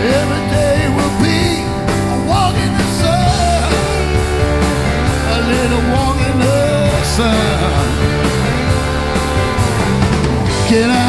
Every day will be a walk in the sun, a little walk in the sun. Can I